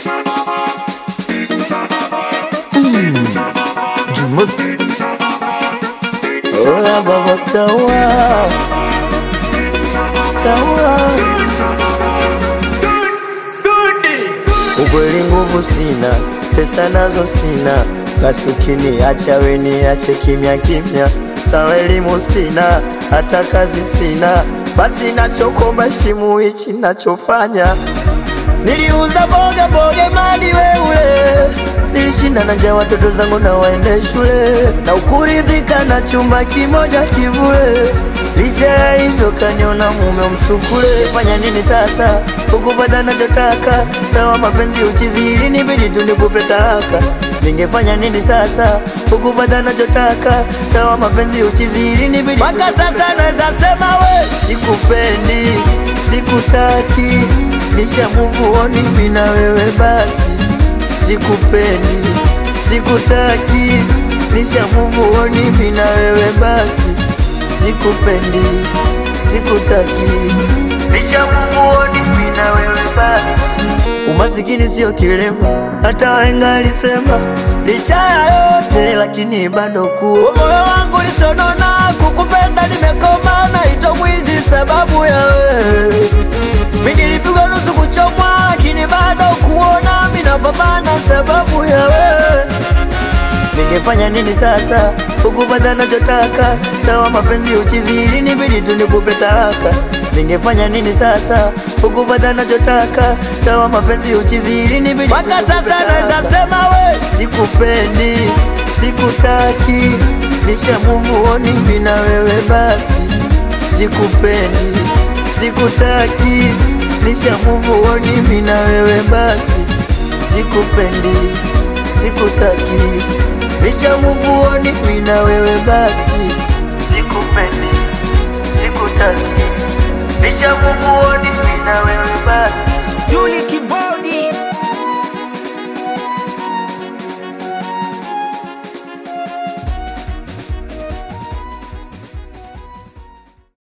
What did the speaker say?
Jumuk Oya baba tawa Ukweli nguvu sina, pesa nazo sina, basi ukiniacha we niache kimya kimya. Sawa elimu sina, hata kazi sina, basi nachokomba shimu hichi nachofanya. Niliuza boga madi weule, nilishinda na njaa watoto zangu na waende shule, na ukuridhika na chumba kimoja kivule. Licha ya hivyo kaniona mume msukule. Fanya nini sasa ukupata nachotaka? Sawa mapenzi uchizi ili nibidi tu nikupe talaka. Ningefanya nini sasa ukupata nachotaka? Sawa mapenzi uchizi ili nibidi tu mpaka sasa naweza sema we sikupendi, sikutaki, nisha move on mimi na wewe basi. Sikupendi, sikutaki, nisha move on mimi na wewe basi. Sikupendi, sikutaki, nisha move on mimi na wewe basi. Umasikini sio kilema, hata wahenga alisema. Licha ya yote lakini bado kuwa moyo wangu lisonona, kukupenda nimekoma, naitwa mwizi sababu ya wewe. Mimi nilipigwa nusu kuchomwa, lakini bado kuona mimi napambana sababu ya wewe. Ningefanya nini sasa ukupata nachotaka? Sawa mapenzi uchizi ili nibidi tu nikupe talaka. Ningefanya nini sasa ukupata nachotaka? Sawa mapenzi uchizi ili nibidi mpaka sasa naweza sema we sikupendi, sikutaki, nisha move on mimi na wewe basi. Sikupendi, sikutaki, nisha move on mimi na wewe basi. Sikupendi, sikutaki, nisha move on mimi na wewe basi. Sikupendi, sikutaki, nisha move on mimi na wewe basi. Unique boy.